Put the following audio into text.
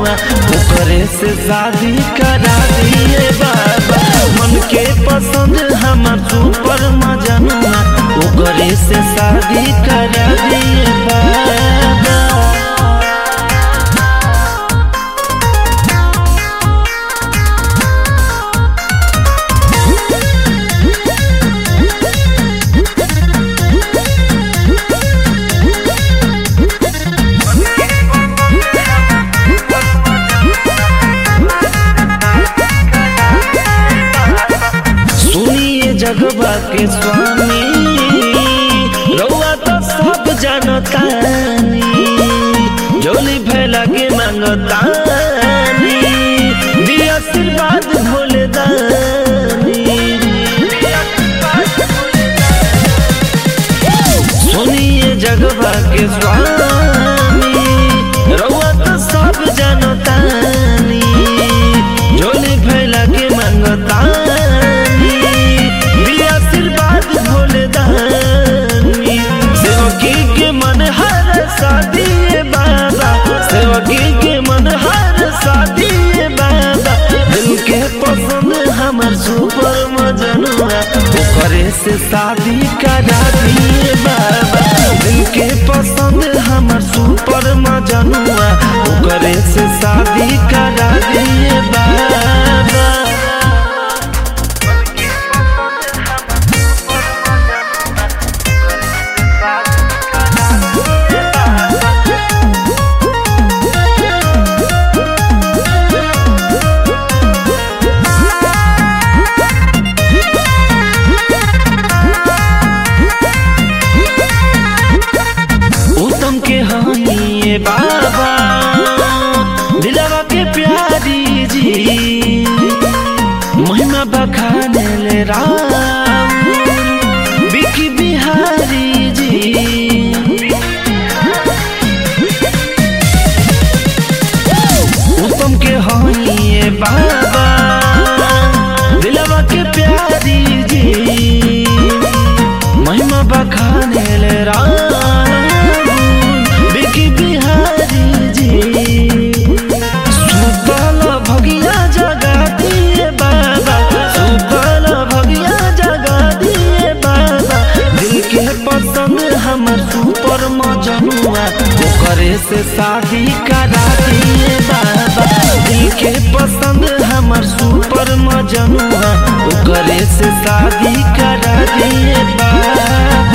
मजनुआ ओकरे से शादी करा दिए बाबा। मन के पसंद हमर सुपर मजनुआ ओकरे से शादी करा दिए बाबा। जगवा के स्वामी रउआ तो सब जानतानी, जोली भैला के मांगतानी, दी आशीर्वाद भोले दानी। सुनिए जगवा के स्वामी रउआ तो सब जानतानी, जोली भैला के मांगतानी, हमर सुपर मजनुआ ओकरे से शादी करा दिए बाबा। दिल के पसंद हमर सुपर मजनुआ ओकरे से शादी करा दिए बाबा। बाबा दिलवा के प्यारी जी महिमा बखाने ले राम बिकी बिहारी जी। उत्तम के होइए बाबा दिलवा के प्यारी जी महिमा बखाने ले राम हमर सुपर मजनुआ ओकरे से शादी करा दिए बाबा। दिल के पसंद हमर सुपर मजनुआ ओकरे से शादी करा दिए बाबा।